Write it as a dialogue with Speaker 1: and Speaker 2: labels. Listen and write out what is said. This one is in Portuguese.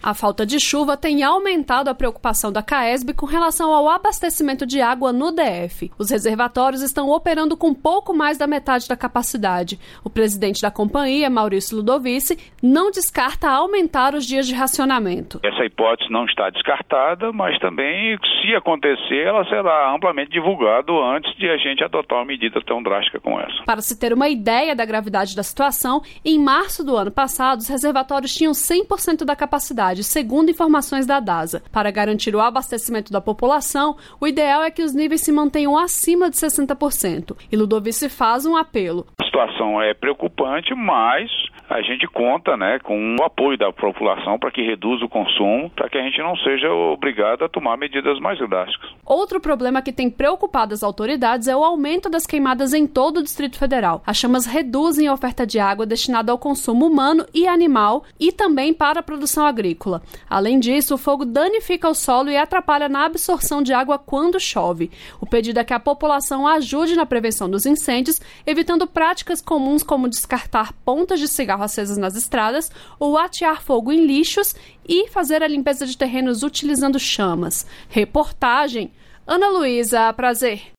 Speaker 1: A falta de chuva tem aumentado a preocupação da CAESB com relação ao abastecimento de água no DF. Os reservatórios estão operando com pouco mais da metade da capacidade. O presidente da companhia, Maurício Ludovici, não descarta aumentar os dias de racionamento.
Speaker 2: Essa hipótese não está descartada, mas também, se acontecer, ela será amplamente divulgada antes de a gente adotar uma medida tão drástica como essa.
Speaker 1: Para se ter uma ideia da gravidade da situação, em março do ano passado, os reservatórios tinham 100% da capacidade, segundo informações da DASA. Para garantir o abastecimento da população, o ideal é que os níveis se mantenham acima de 60%. E Ludovici faz um apelo.
Speaker 2: A situação é preocupante, mas a gente conta, com o apoio da população para que reduza o consumo, para que a gente não seja obrigado a tomar medidas mais drásticas.
Speaker 1: Outro problema que tem preocupado as autoridades é o aumento das queimadas em todo o Distrito Federal. As chamas reduzem a oferta de água destinada ao consumo humano e animal e também para a produção agrícola. Além disso, o fogo danifica o solo e atrapalha na absorção de água quando chove. O pedido é que a população ajude na prevenção dos incêndios, evitando práticas comuns como descartar pontas de cigarro acesas nas estradas ou atear fogo em lixos e fazer a limpeza de terrenos utilizando chamas. Reportagem Ana Luísa Prazer.